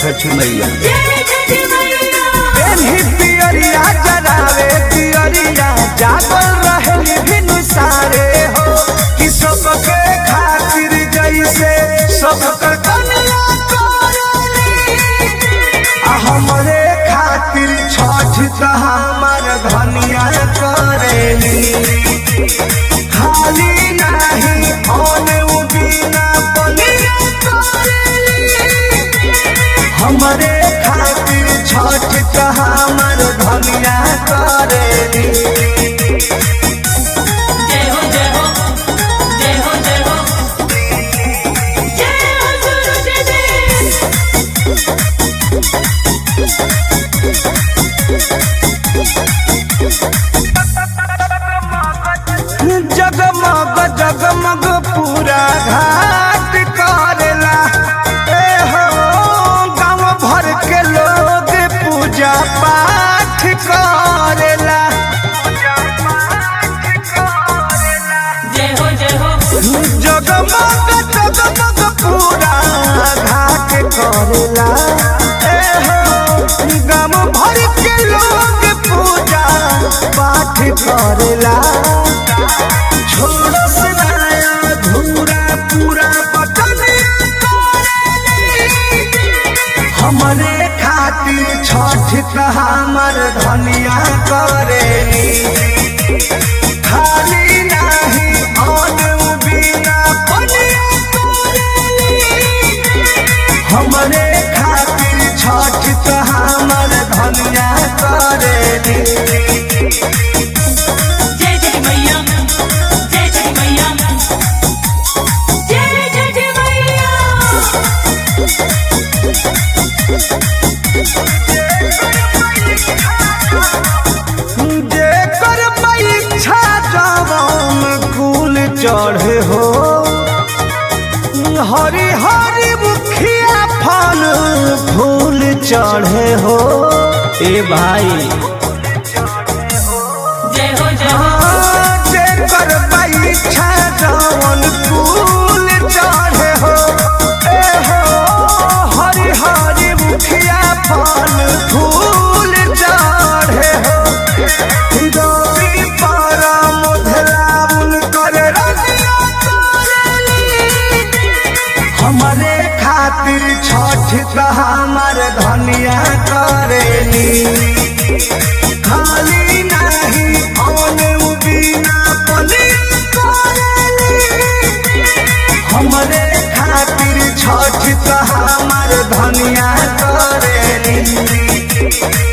छठ मैया। पियरिया जरावे पियरिया जागल रहे बिनु सारे हो कि सबके खातिर जैसे सबकर कन्या हमरे खातिर छठ त हमार धनिया करेली खाली नहीं होने बिना पनिया करेली हमरे खातिर छठ त हमार धनिया करेली। जगमग जगमग पूरा घाट करेला ए हो गाँव भर के लोग पूजा पाठ करेला। जगमग जगमग पूरा घाट करेला ए हो गाँव भर के लोग पूजा पाठ करेला। हमरे खातिर छठ त हमार धनिया करेली खाली नहीं अन्न बिना पनिया करेली हमरे खातिर छठ त हमार धनिया करेली। जेकर परीक्षा जवान कुल चढ़े हो हरी हरी मुखिया फल फूल चढ़े हो ए भाई जेकर परीक्षा जवान कुल चढ़े हो ए हो हरी हरी मुखिया फल फूल चढ़े हो हमरे खातिर छठ त हमार धनिया करेली खाली नहीं अन्न बिना पनिया करेली हमरे खातिर छठ त हमार धनिया करेली।